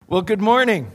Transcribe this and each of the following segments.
Well, good morning.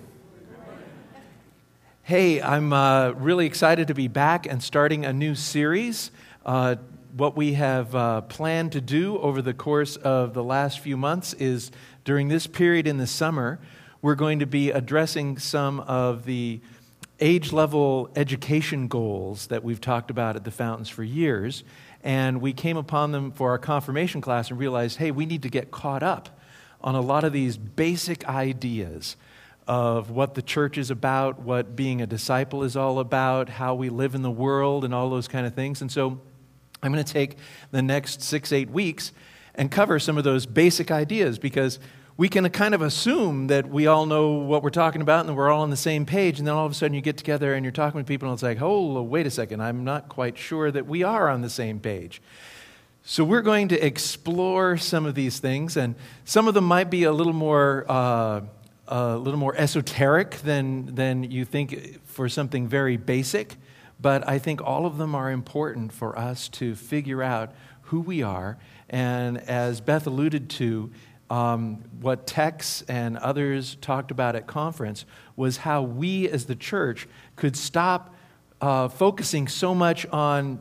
Hey, I'm really excited to be back and starting a new series. What we have planned to do over the course of the last few months is during this period in the summer, we're going to be addressing some of the age-level education goals that we've talked about at the Fountains for years. And we came upon them for our confirmation class and realized, hey, we need to get caught up on a lot of these basic ideas of what the church is about, what being a disciple is all about, how we live in the world, and all those kind of things. And so I'm going to take the next 6-8 weeks and cover some of those basic ideas, because we can kind of assume that we all know what we're talking about and we're all on the same page, and then all of a sudden you get together and you're talking with people and it's like, oh, wait a second, I'm not quite sure that we are on the same page. So we're going to explore some of these things, and some of them might be a little more esoteric than you think for something very basic, but I think all of them are important for us to figure out who we are. And as Beth alluded to, what Tex and others talked about at conference was how we as the church could stop focusing so much on,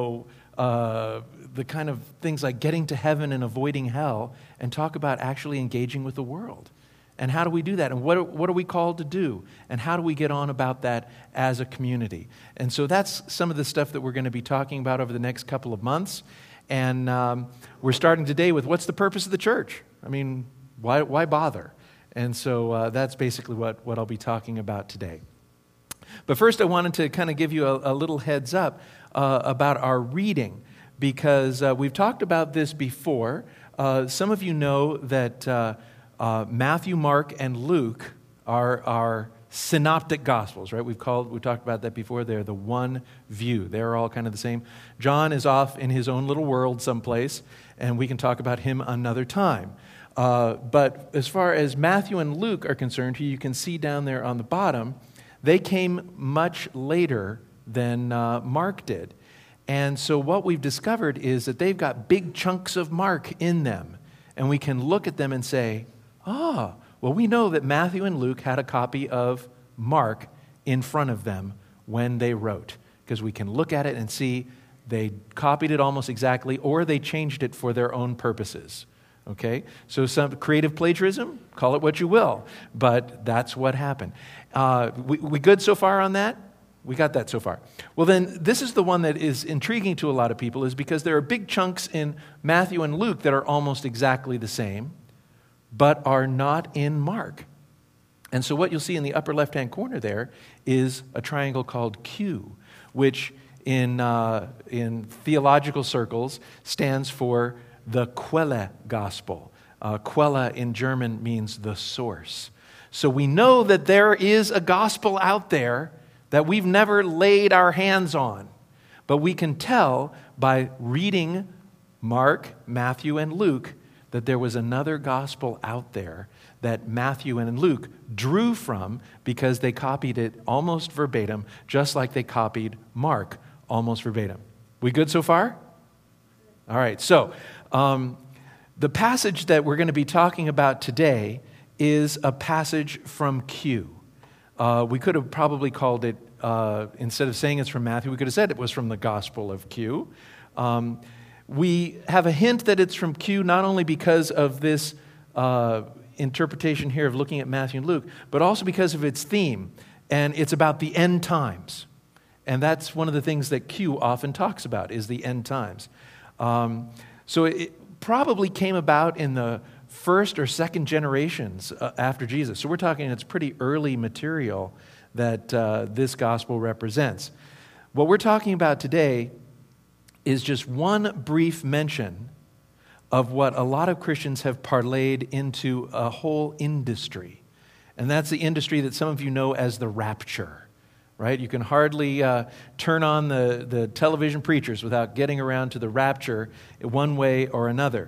the kind of things like getting to heaven and avoiding hell, and talk about actually engaging with the world. And how do we do that? And what are we called to do? And how do we get on about that as a community? And so that's some of the stuff that we're going to be talking about over the next couple of months. And we're starting today with what's the purpose of the church? I mean, why bother? And so that's basically what I'll be talking about today. But first I wanted to kind of give you a little heads up about our reading, because we've talked about this before. Some of you know that Matthew, Mark, and Luke are synoptic gospels, right? We've talked about that before. They're the one view. They're all kind of the same. John is off in his own little world someplace, and we can talk about him another time. But as far as Matthew and Luke are concerned, who you can see down there on the bottom, they came much later than Mark did. And so what we've discovered is that they've got big chunks of Mark in them. And we can look at them and say, well, we know that Matthew and Luke had a copy of Mark in front of them when they wrote, because we can look at it and see they copied it almost exactly, or they changed it for their own purposes. Okay? So some creative plagiarism, call it what you will, but that's what happened. We good so far on that? We got that so far. Well, then, this is the one that is intriguing to a lot of people, is because there are big chunks in Matthew and Luke that are almost exactly the same, but are not in Mark. And so what you'll see in the upper left-hand corner there is a triangle called Q, which in theological circles stands for the Quelle Gospel. Quelle in German means the source. So we know that there is a gospel out there that we've never laid our hands on. But we can tell by reading Mark, Matthew, and Luke that there was another gospel out there that Matthew and Luke drew from, because they copied it almost verbatim, just like they copied Mark almost verbatim. We good so far? All right, so the passage that we're going to be talking about today is a passage from Q. We could have probably called it, instead of saying it's from Matthew, we could have said it was from the Gospel of Q. We have a hint that it's from Q, not only because of this interpretation here of looking at Matthew and Luke, but also because of its theme. And it's about the end times. And that's one of the things that Q often talks about, is the end times. So it probably came about in the first or second generations after Jesus. So we're talking it's pretty early material that this gospel represents. What we're talking about today is just one brief mention of what a lot of Christians have parlayed into a whole industry. And that's the industry that some of you know as the rapture, right? You can hardly turn on the television preachers without getting around to the rapture one way or another.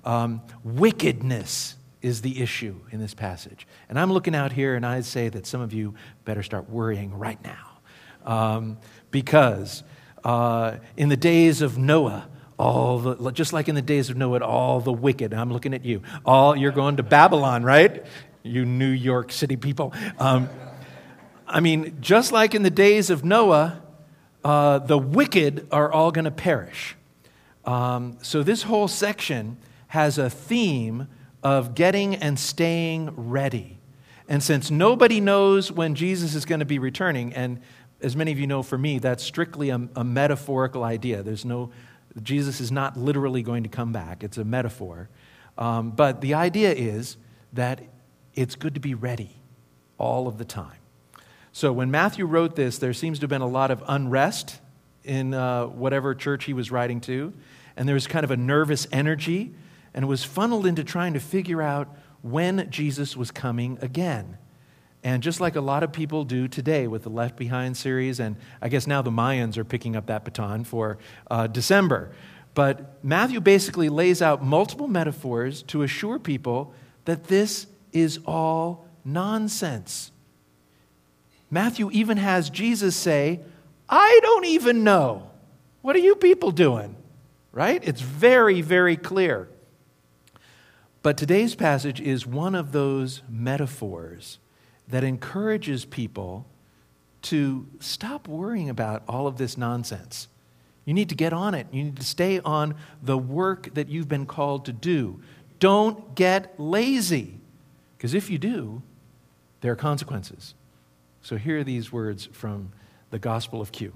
Wickedness is the issue in this passage. And I'm looking out here and I'd say that some of you better start worrying right now. Because in the days of Noah, just like in the days of Noah, all the wicked, I'm looking at you, you're going to Babylon, right? you New York City people. I mean, just like in the days of Noah, the wicked are all going to perish. So this whole section has a theme of getting and staying ready. And since nobody knows when Jesus is going to be returning, and as many of you know, for me, that's strictly a metaphorical idea. Jesus is not literally going to come back. It's a metaphor. But the idea is that it's good to be ready all of the time. So when Matthew wrote this, there seems to have been a lot of unrest in whatever church he was writing to. And there was kind of a nervous energy. And it was funneled into trying to figure out when Jesus was coming again. And just like a lot of people do today with the Left Behind series, and I guess now the Mayans are picking up that baton for December. But Matthew basically lays out multiple metaphors to assure people that this is all nonsense. Matthew even has Jesus say, I don't even know. What are you people doing? Right? It's very, very clear. But today's passage is one of those metaphors that encourages people to stop worrying about all of this nonsense. You need to get on it. You need to stay on the work that you've been called to do. Don't get lazy, because if you do, there are consequences. So here are these words from the Gospel of Q.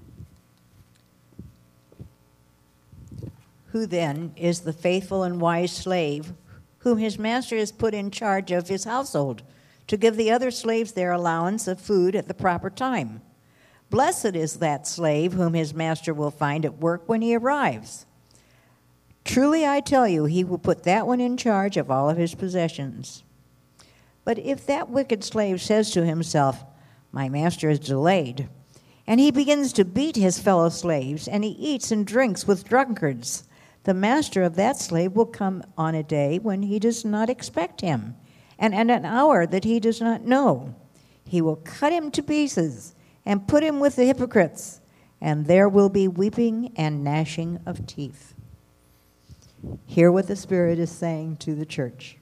Who then is the faithful and wise slave whom his master has put in charge of his household, to give the other slaves their allowance of food at the proper time? Blessed is that slave whom his master will find at work when he arrives. Truly I tell you, he will put that one in charge of all of his possessions. But if that wicked slave says to himself, my master is delayed, and he begins to beat his fellow slaves, and he eats and drinks with drunkards, the master of that slave will come on a day when he does not expect him, and at an hour that he does not know. He will cut him to pieces and put him with the hypocrites, and there will be weeping and gnashing of teeth. Hear what the Spirit is saying to the church.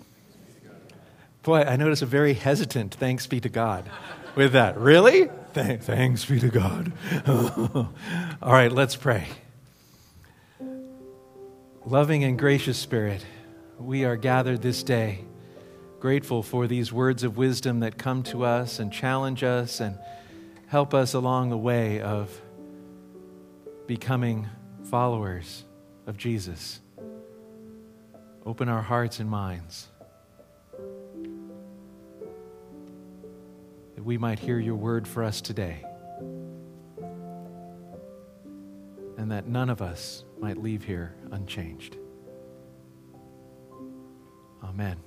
Boy, I notice a very hesitant thanks be to God with that. Really? Thanks be to God. All right, let's pray. Loving and gracious Spirit, we are gathered this day, grateful for these words of wisdom that come to us and challenge us and help us along the way of becoming followers of Jesus. Open our hearts and minds that we might hear your word for us today, and that none of us might leave here unchanged. Amen.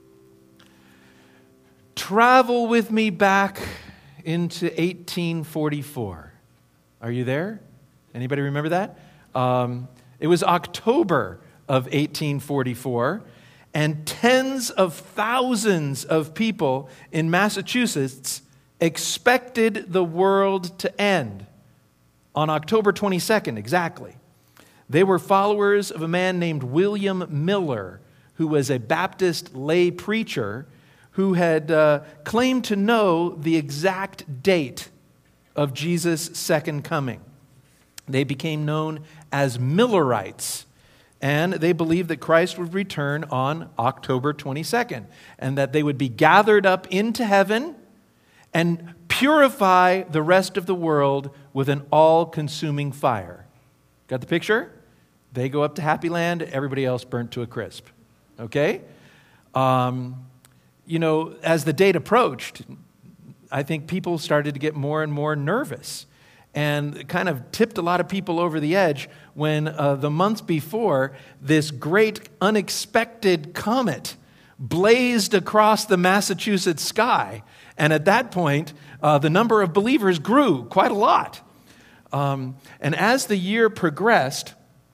Travel with me back into 1844. Are you there? Anybody remember that? It was October of 1844, and tens of thousands of people in Massachusetts expected the world to end on October 22nd, exactly. They were followers of a man named William Miller, who was a Baptist lay preacher who had claimed to know the exact date of Jesus' second coming. They became known as Millerites, and they believed that Christ would return on October 22nd, and that they would be gathered up into heaven and purify the rest of the world with an all-consuming fire. Got the picture? They go up to Happy Land, everybody else burnt to a crisp. Okay? As the date approached, I think people started to get more and more nervous, and it kind of tipped a lot of people over the edge when the month before, this great unexpected comet blazed across the Massachusetts sky. And at that point, the number of believers grew quite a lot. And as the year progressed,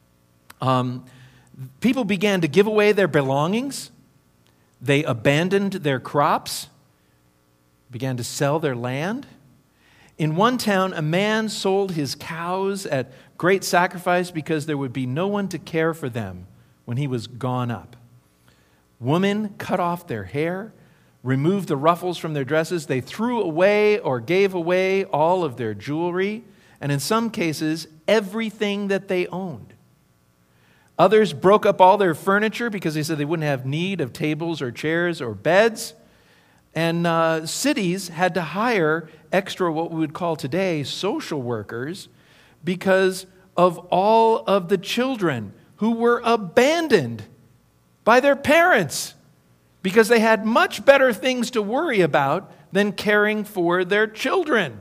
people began to give away their belongings. They abandoned their crops, began to sell their land. In one town, a man sold his cows at great sacrifice because there would be no one to care for them when he was gone up. Women cut off their hair, removed the ruffles from their dresses. They threw away or gave away all of their jewelry, and in some cases, everything that they owned. Others broke up all their furniture because they said they wouldn't have need of tables or chairs or beds. And cities had to hire extra, what we would call today, social workers because of all of the children who were abandoned by their parents because they had much better things to worry about than caring for their children.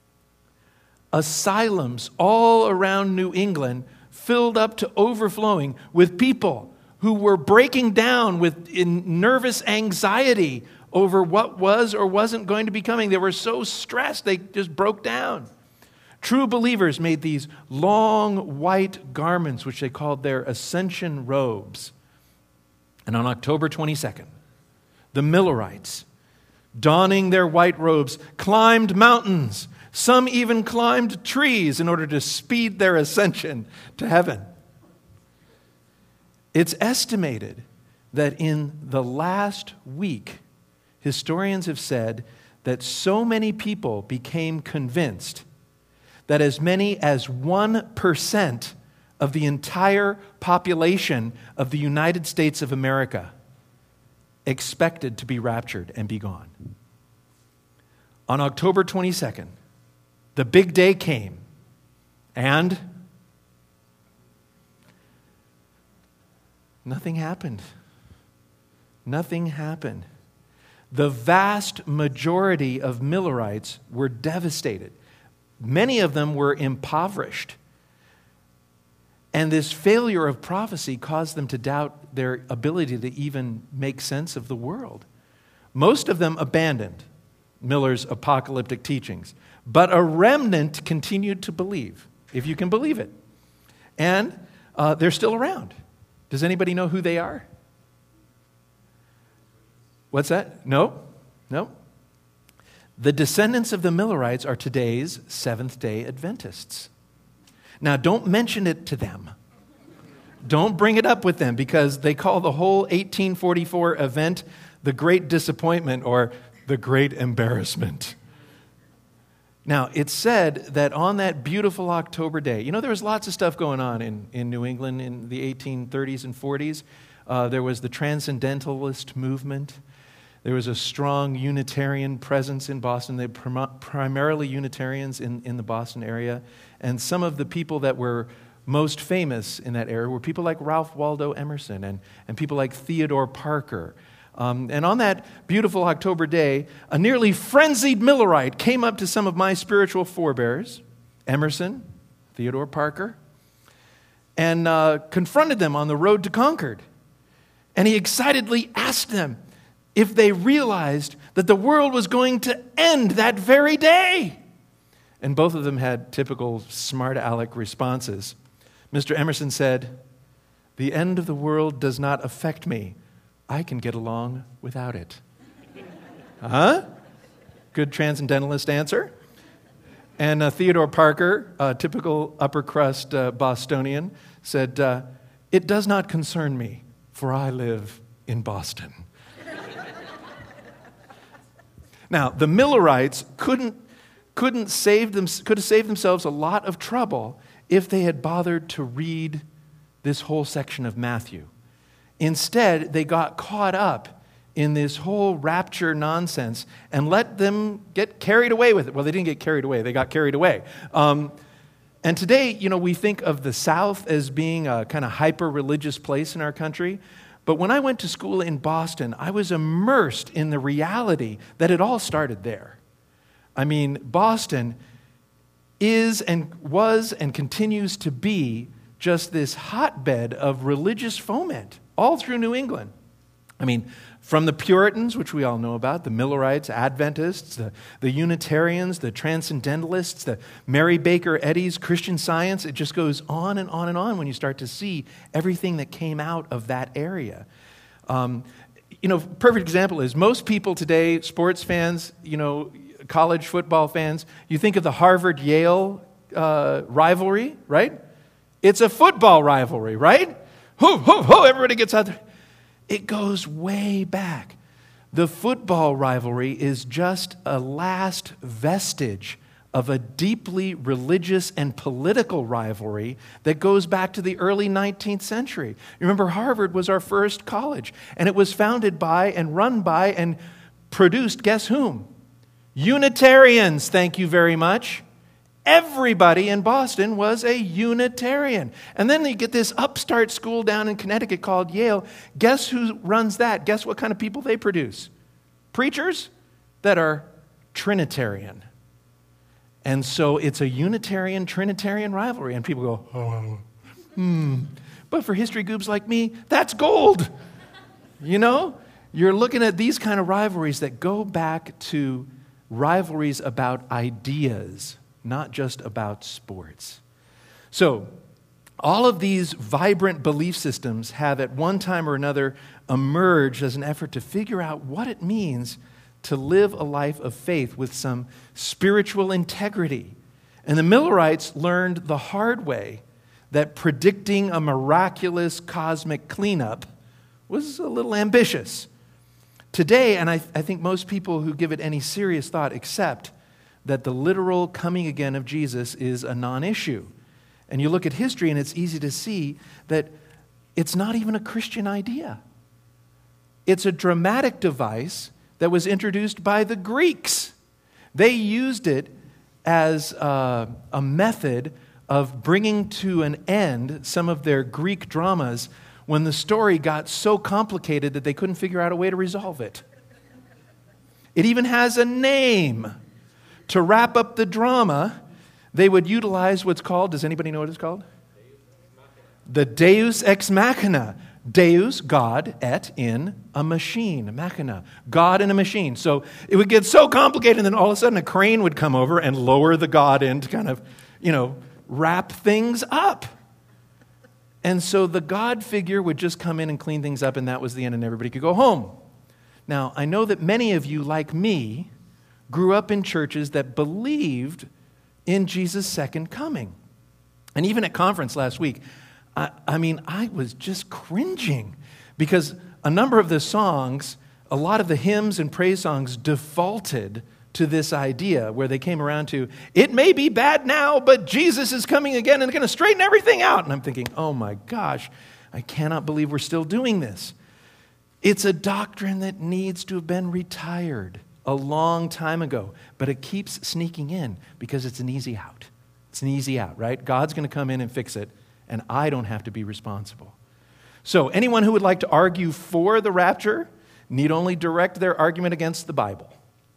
Asylums all around New England filled up to overflowing with people who were breaking down in nervous anxiety over what was or wasn't going to be coming. They were so stressed, they just broke down. True believers made these long white garments, which they called their ascension robes. And on October 22nd, the Millerites, donning their white robes, climbed mountains. Some even climbed trees in order to speed their ascension to heaven. It's estimated that in the last week, historians have said that so many people became convinced that as many as 1% of the entire population of the United States of America expected to be raptured and be gone. On October 22nd, the big day came, and nothing happened. Nothing happened. The vast majority of Millerites were devastated. Many of them were impoverished. And this failure of prophecy caused them to doubt their ability to even make sense of the world. Most of them abandoned Miller's apocalyptic teachings, but a remnant continued to believe, if you can believe it. And they're still around. Does anybody know who they are? What's that? No? The descendants of the Millerites are today's Seventh-day Adventists. Now, don't mention it to them. Don't bring it up with them because they call the whole 1844 event the Great Disappointment or the Great Embarrassment. Now, it's said that on that beautiful October day, there was lots of stuff going on in New England in the 1830s and 40s. There was the Transcendentalist movement. There was a strong Unitarian presence in Boston. They were primarily Unitarians in the Boston area. And some of the people that were most famous in that era were people like Ralph Waldo Emerson and people like Theodore Parker. And on that beautiful October day, a nearly frenzied Millerite came up to some of my spiritual forebears, Emerson, Theodore Parker, and confronted them on the road to Concord. And he excitedly asked them if they realized that the world was going to end that very day. And both of them had typical smart aleck responses. Mr. Emerson said, "The end of the world does not affect me. I can get along without it." Huh? Good transcendentalist answer. And Theodore Parker, a typical upper crust Bostonian, said, "It does not concern me, for I live in Boston." Now, the Millerites could have saved themselves a lot of trouble if they had bothered to read this whole section of Matthew. Instead, they got caught up in this whole rapture nonsense and let them get carried away with it. Well, they didn't get carried away. They got carried away. And today, we think of the South as being a kind of hyper-religious place in our country. But when I went to school in Boston, I was immersed in the reality that it all started there. I mean, Boston is and was and continues to be just this hotbed of religious foment all through New England. I mean, from the Puritans, which we all know about, the Millerites, Adventists, the Unitarians, the Transcendentalists, the Mary Baker Eddy's Christian Science, it just goes on and on and on when you start to see everything that came out of that area. Perfect example is most people today, sports fans, college football fans, you think of the Harvard-Yale rivalry, right? It's a football rivalry, right? Everybody gets out there. It goes way back. The football rivalry is just a last vestige of a deeply religious and political rivalry that goes back to the early 19th century. Remember, Harvard was our first college, and it was founded by and run by and produced, guess whom? Unitarians, thank you very much. Everybody in Boston was a Unitarian. And then you get this upstart school down in Connecticut called Yale. Guess who runs that? Guess what kind of people they produce? Preachers that are Trinitarian. And so it's a Unitarian-Trinitarian rivalry. And people go, But for history goobs like me, that's gold. You know? You're looking at these kind of rivalries that go back to rivalries about ideas, not just about sports. So, all of these vibrant belief systems have at one time or another emerged as an effort to figure out what it means to live a life of faith with some spiritual integrity. And the Millerites learned the hard way that predicting a miraculous cosmic cleanup was a little ambitious. Today, and I think most people who give it any serious thought accept that the literal coming again of Jesus is a non-issue. And you look at history and it's easy to see that it's not even a Christian idea. It's a dramatic device that was introduced by the Greeks. They used it as a method of bringing to an end some of their Greek dramas when the story got so complicated that they couldn't figure out a way to resolve it. It even has a name. To wrap up the drama, they would utilize what's called, does anybody know what it's called? The Deus ex machina. Deus, God, et in a machine, machina. God in a machine. So it would get so complicated, and then all of a sudden a crane would come over and lower the God in to kind of, wrap things up. And so the God figure would just come in and clean things up, and that was the end, and everybody could go home. Now, I know that many of you, like me, grew up in churches that believed in Jesus' second coming. And even at conference last week, I was just cringing because a number of the songs, a lot of the hymns and praise songs defaulted to this idea where they came around to, it may be bad now, but Jesus is coming again and going to straighten everything out. And I'm thinking, oh my gosh, I cannot believe we're still doing this. It's a doctrine that needs to have been retired a long time ago, but it keeps sneaking in because it's an easy out. It's an easy out, right? God's going to come in and fix it, and I don't have to be responsible. So anyone who would like to argue for the rapture need only direct their argument against the Bible,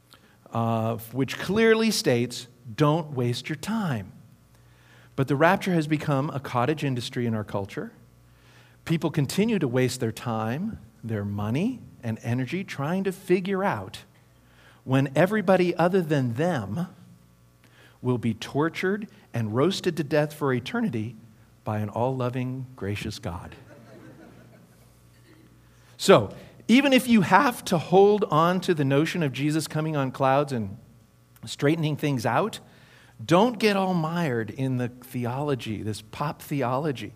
which clearly states, don't waste your time. But the rapture has become a cottage industry in our culture. People continue to waste their time, their money, and energy trying to figure out when everybody other than them will be tortured and roasted to death for eternity by an all-loving, gracious God. So, even if you have to hold on to the notion of Jesus coming on clouds and straightening things out, don't get all mired in the theology, this pop theology,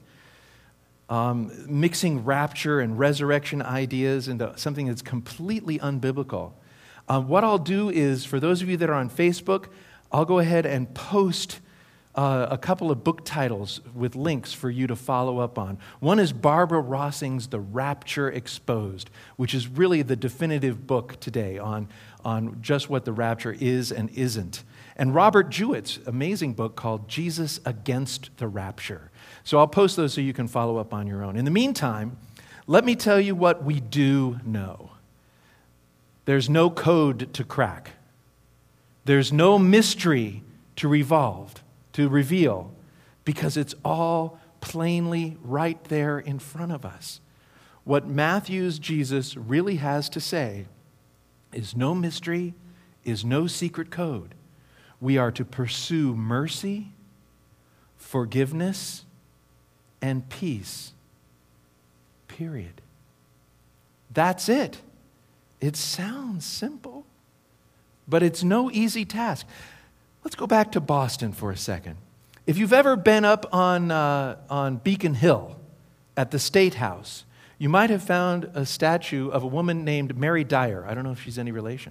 mixing rapture and resurrection ideas into something that's completely unbiblical. What I'll do is, for those of you that are on Facebook, I'll go ahead and post a couple of book titles with links for you to follow up on. One is Barbara Rossing's The Rapture Exposed, which is really the definitive book today on just what the rapture is and isn't. And Robert Jewett's amazing book called Jesus Against the Rapture. So I'll post those so you can follow up on your own. In the meantime, let me tell you what we do know. There's no code to crack. There's no mystery to reveal, because it's all plainly right there in front of us. What Matthew's Jesus really has to say is no mystery, is no secret code. We are to pursue mercy, forgiveness, and peace. Period. That's it. It sounds simple, but it's no easy task. Let's go back to Boston for a second. If you've ever been up on Beacon Hill at the State House, you might have found a statue of a woman named Mary Dyer. I don't know if she's any relation.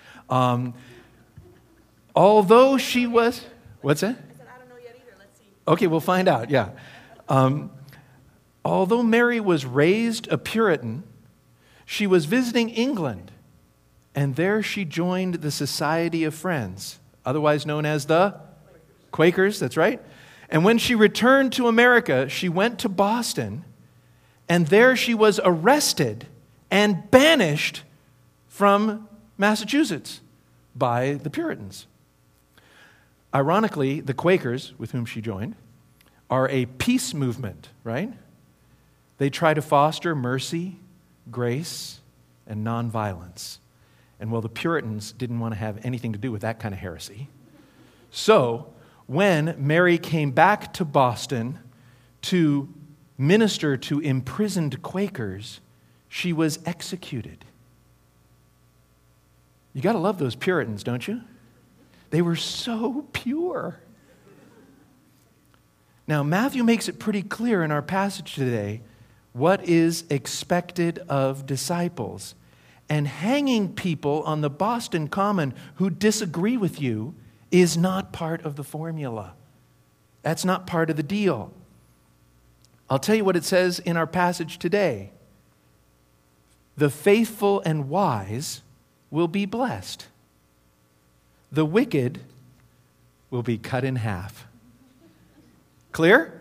Although she was... What's that? I said, I don't know yet either. Let's see. Okay, we'll find out, yeah. Although Mary was raised a Puritan, she was visiting England, and there she joined the Society of Friends, otherwise known as the Quakers, that's right. And when she returned to America, she went to Boston, and there she was arrested and banished from Massachusetts by the Puritans. Ironically, the Quakers, with whom she joined, are a peace movement, right? They try to foster mercy, grace, and nonviolence. And well, the Puritans didn't want to have anything to do with that kind of heresy. So, when Mary came back to Boston to minister to imprisoned Quakers, she was executed. You got to love those Puritans, don't you? They were so pure. Now, Matthew makes it pretty clear in our passage today what is expected of disciples. And hanging people on the Boston Common who disagree with you is not part of the formula. That's not part of the deal. I'll tell you what it says in our passage today. The faithful and wise will be blessed. The wicked will be cut in half. Clear?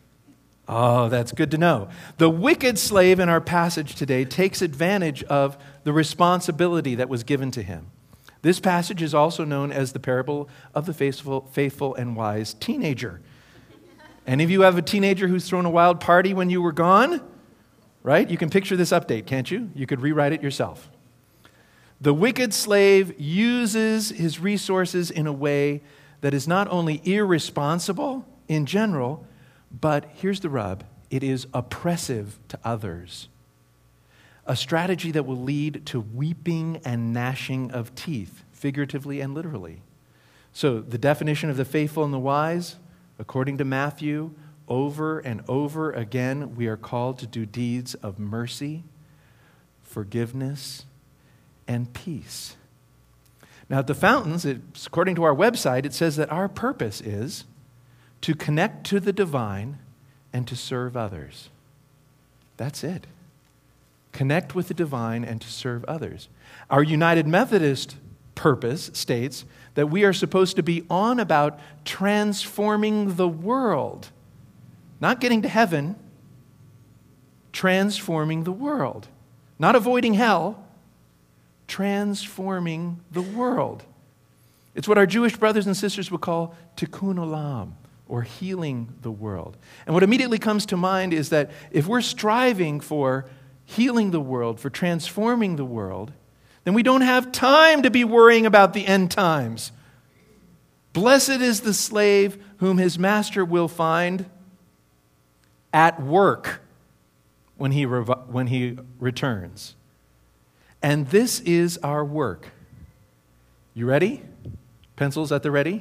Oh, that's good to know. The wicked slave in our passage today takes advantage of the responsibility that was given to him. This passage is also known as the parable of the faithful and wise teenager. Any of you have a teenager who's thrown a wild party when you were gone? Right? You can picture this update, can't you? You could rewrite it yourself. The wicked slave uses his resources in a way that is not only irresponsible in general, but here's the rub, it is oppressive to others. A strategy that will lead to weeping and gnashing of teeth, figuratively and literally. So the definition of the faithful and the wise, according to Matthew, over and over again, we are called to do deeds of mercy, forgiveness, and peace. Now at the Fountains, according to our website, it says that our purpose is to connect to the divine and to serve others. That's it. Connect with the divine and to serve others. Our United Methodist purpose states that we are supposed to be on about transforming the world. Not getting to heaven, transforming the world. Not avoiding hell, transforming the world. It's what our Jewish brothers and sisters would call tikkun olam, or healing the world. And what immediately comes to mind is that if we're striving for healing the world, for transforming the world, then we don't have time to be worrying about the end times. Blessed is the slave whom his master will find at work when he returns. And this is our work. You ready? Pencils at the ready?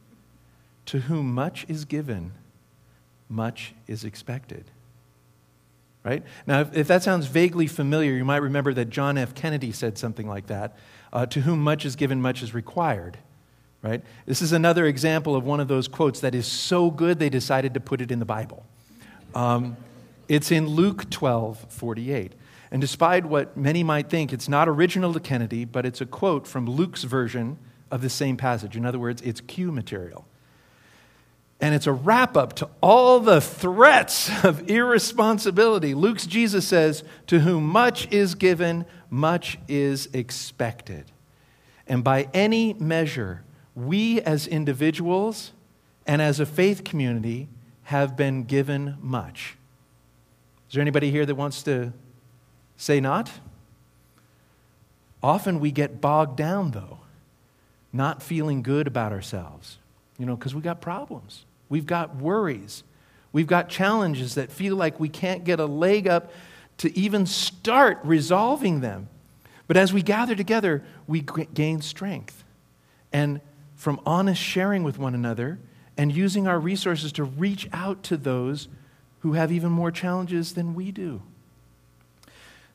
To whom much is given, much is expected. Right? Now, if that sounds vaguely familiar, you might remember that John F. Kennedy said something like that. To whom much is given, much is required. Right? This is another example of one of those quotes that is so good they decided to put it in the Bible. It's in Luke 12:48. And despite what many might think, it's not original to Kennedy, but it's a quote from Luke's version of the same passage. In other words, it's Q material. And it's a wrap-up to all the threats of irresponsibility. Luke's Jesus says, to whom much is given, much is expected. And by any measure, we as individuals and as a faith community have been given much. Is there anybody here that wants to say not? Often we get bogged down, though, not feeling good about ourselves, because we got problems. We've got worries. We've got challenges that feel like we can't get a leg up to even start resolving them. But as we gather together, we gain strength. And from honest sharing with one another and using our resources to reach out to those who have even more challenges than we do.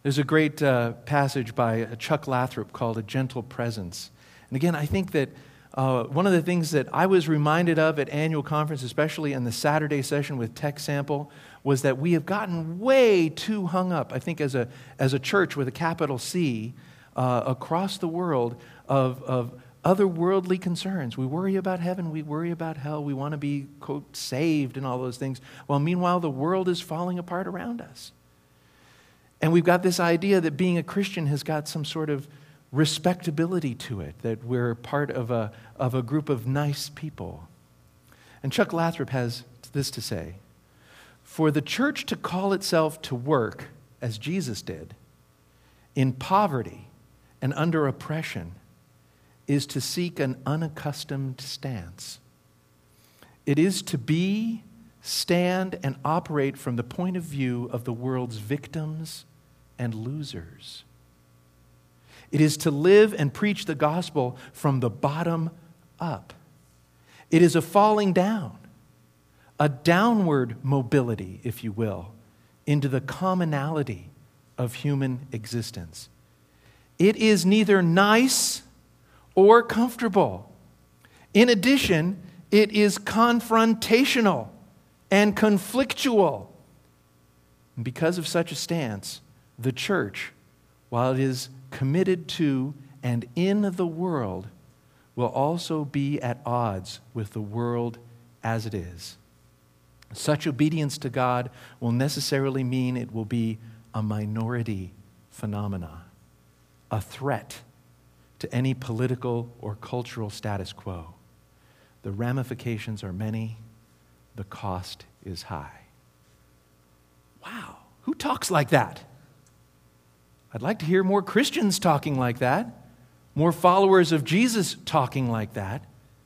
There's a great passage by Chuck Lathrop called A Gentle Presence. And again, I think that one of the things that I was reminded of at annual conference, especially in the Saturday session with Tech Sample, was that we have gotten way too hung up, I think as a church with a capital C, across the world of other worldly concerns. We worry about heaven, we worry about hell, we want to be, quote, saved and all those things. Well, meanwhile, the world is falling apart around us. And we've got this idea that being a Christian has got some sort of respectability to it, that we're part of a group of nice people. And Chuck Lathrop has this to say: for the church to call itself to work, as Jesus did, in poverty and under oppression, is to seek an unaccustomed stance. It is to be, stand, and operate from the point of view of the world's victims and losers. It is to live and preach the gospel from the bottom up. It is a falling down, a downward mobility, if you will, into the commonality of human existence. It is neither nice or comfortable. In addition, it is confrontational and conflictual. And because of such a stance, the church, while it is committed to and in the world, will also be at odds with the world as it is. Such obedience to God will necessarily mean it will be a minority phenomena, a threat to any political or cultural status quo. The ramifications are many, the cost is high. Wow, who talks like that? I'd like to hear more Christians talking like that, more followers of Jesus talking like that.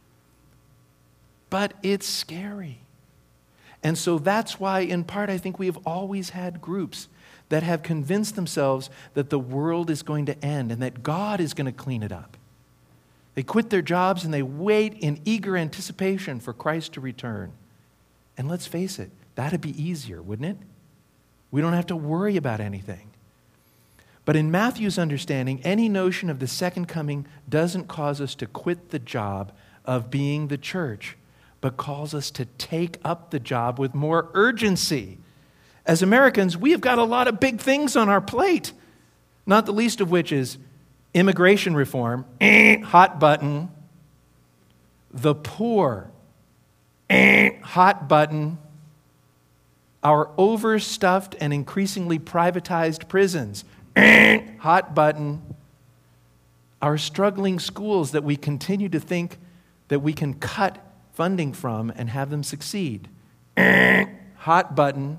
But it's scary. And so that's why, in part, I think we have always had groups that have convinced themselves that the world is going to end and that God is going to clean it up. They quit their jobs and they wait in eager anticipation for Christ to return. And let's face it, that'd be easier, wouldn't it? We don't have to worry about anything. But in Matthew's understanding, any notion of the second coming doesn't cause us to quit the job of being the church, but calls us to take up the job with more urgency. As Americans, we have got a lot of big things on our plate, not the least of which is immigration reform, hot button. The poor, hot button. Our overstuffed and increasingly privatized prisons, hot button. Our struggling schools that we continue to think that we can cut funding from and have them succeed, hot button.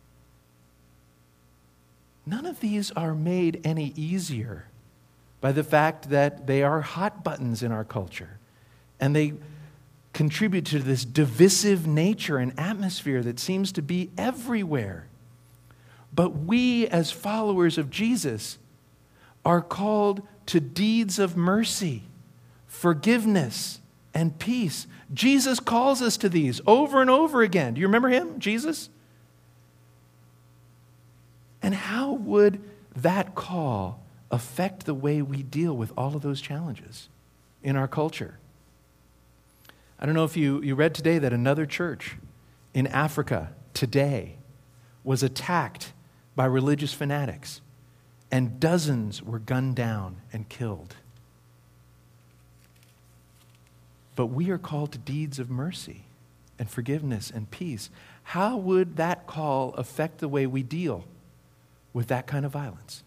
None of these are made any easier by the fact that they are hot buttons in our culture. And they contribute to this divisive nature and atmosphere that seems to be everywhere. But we, as followers of Jesus, are called to deeds of mercy, forgiveness, and peace. Jesus calls us to these over and over again. Do you remember him, Jesus? And how would that call affect the way we deal with all of those challenges in our culture? I don't know if you read today that another church in Africa today was attacked by religious fanatics, and dozens were gunned down and killed. But we are called to deeds of mercy and forgiveness and peace. How would that call affect the way we deal with that kind of violence?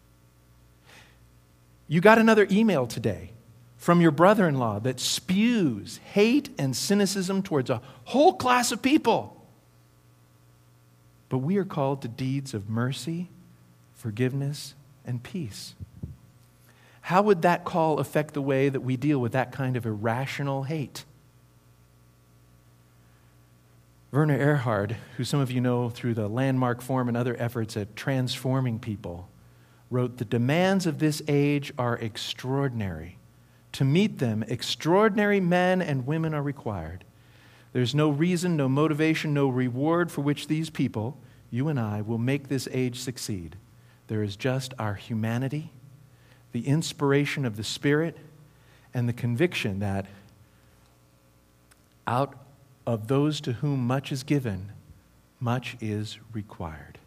You got another email today from your brother-in-law that spews hate and cynicism towards a whole class of people. But we are called to deeds of mercy, forgiveness, and peace. How would that call affect the way that we deal with that kind of irrational hate? Werner Erhard, who some of you know through the Landmark Forum and other efforts at transforming people, wrote, "The demands of this age are extraordinary. To meet them, extraordinary men and women are required. There's no reason, no motivation, no reward for which these people, you and I, will make this age succeed. There is just our humanity, the inspiration of the Spirit, and the conviction that out of those to whom much is given, much is required.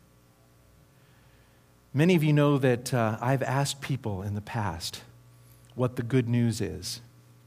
Many of you know that I've asked people in the past what the good news is.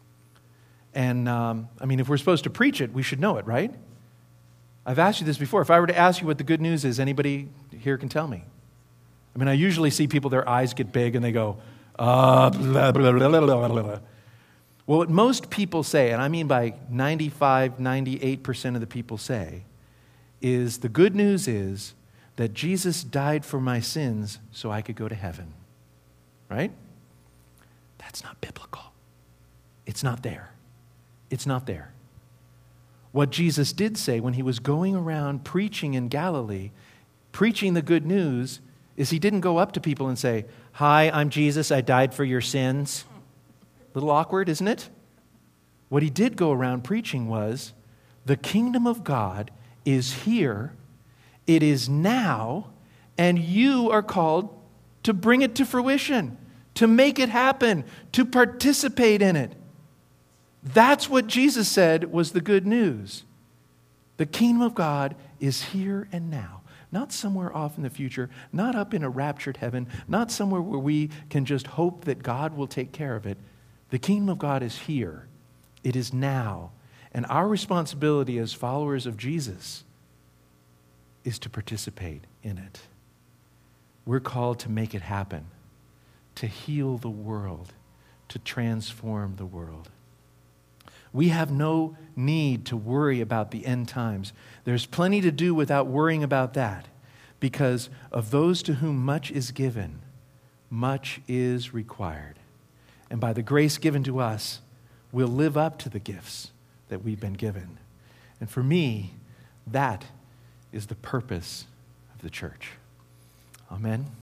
And, if we're supposed to preach it, we should know it, right? I've asked you this before. If I were to ask you what the good news is, anybody here can tell me. I usually see people, their eyes get big and they go, blah, blah, blah, blah, blah, blah. Well, what most people say, and I mean by 95, 98% of the people say, is the good news is that Jesus died for my sins so I could go to heaven. Right? That's not biblical. It's not there. It's not there. What Jesus did say when he was going around preaching in Galilee, preaching the good news, is he didn't go up to people and say, "Hi, I'm Jesus, I died for your sins." A little awkward, isn't it? What he did go around preaching was, the kingdom of God is here, it is now, and you are called to bring it to fruition, to make it happen, to participate in it. That's what Jesus said was the good news. The kingdom of God is here and now. Not somewhere off in the future, not up in a raptured heaven, not somewhere where we can just hope that God will take care of it. The kingdom of God is here. It is now. And our responsibility as followers of Jesus is to participate in it. We're called to make it happen, to heal the world, to transform the world. We have no need to worry about the end times. There's plenty to do without worrying about that, because of those to whom much is given, much is required. And by the grace given to us, we'll live up to the gifts that we've been given. And for me, that is the purpose of the church. Amen.